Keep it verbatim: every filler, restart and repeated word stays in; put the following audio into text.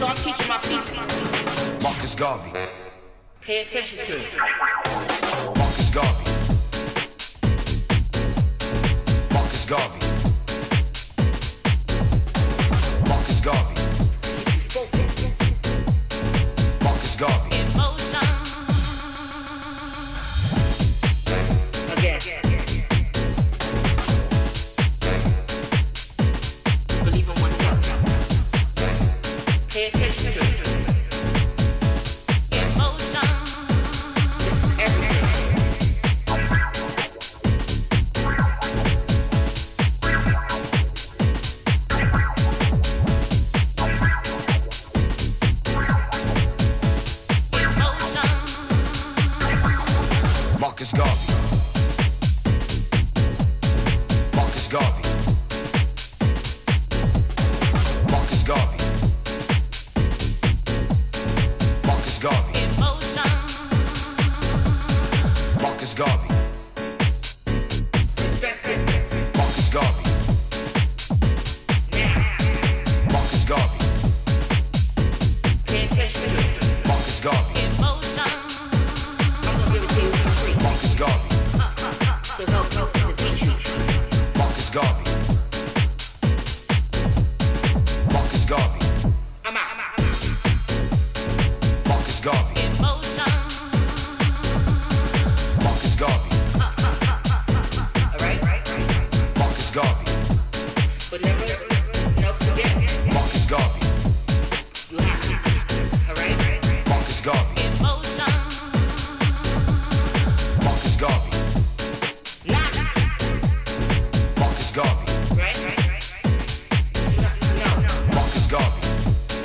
I'm teaching my people. Marcus Garvey. Pay attention to it. Marcus Garvey. Marcus Garvey. Marcus Garvey. Marcus Garvey. Emotion. Again. Believe in oneself. Pay attention.